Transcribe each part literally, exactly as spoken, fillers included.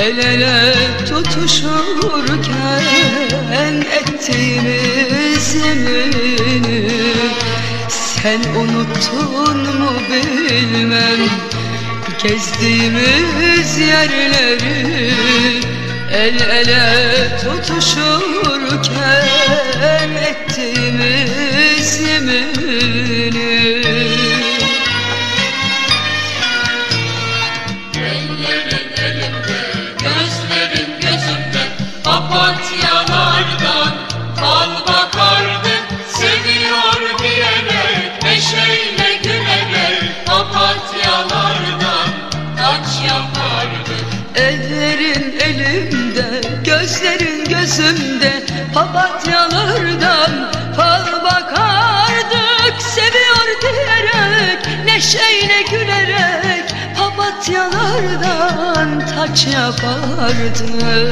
El ele tutuşurken ettiğimiz yemini sen unuttun mu bilmem. Gezdiğimiz yerleri el ele tutuşurken ettiğimiz yemini. Ellerin elimde, gözlerin gözümde, papatyalardan fal bakardık. Seviyor diyerek, neşeyle gülerek, papatyalardan taç yapardık. Ellerin elimde, gözlerin gözümde, papatyalardan fal bakardık. Seviyor diyerek, neşeyle gülerek, papatyalardan taç yapardık.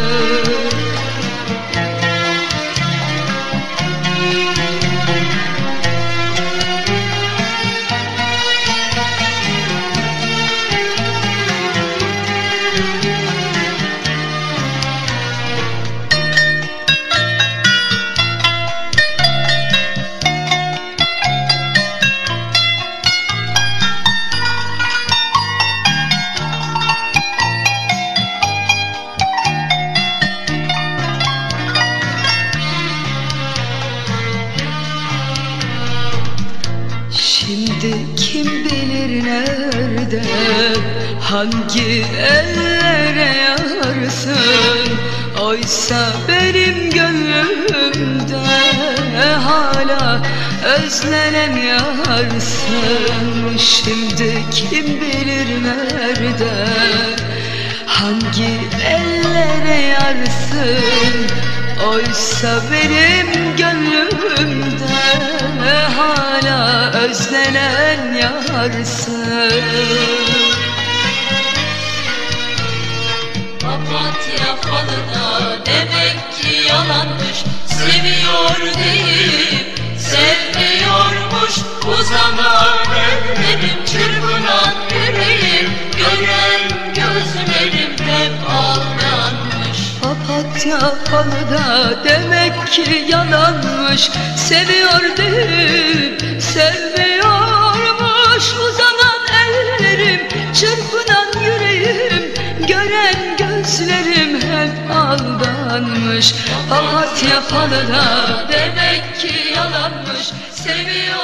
Şimdi kim bilir nerede, hangi ellere yarsın? Oysa benim gönlümde hala özlenen yarsın. Şimdi kim bilir nerede, hangi ellere yarsın? Oysa benim gönlümde hala özlenen yarsın. Papatya falı da demek ki yalanmış. Seviyor deyip sevmiyormuş. Uzanan ellerim, çırpınan yüreğim, gören gözlerim hep aldanmış. Papatya falı da demek ki yalanmış. Seviyor deyip sevmiyormuş. Uzanan ellerim, çırpınan yüreğim, gören gözlerim hep aldanmış. Papatya falı da demek ki yalanmış. Seviyor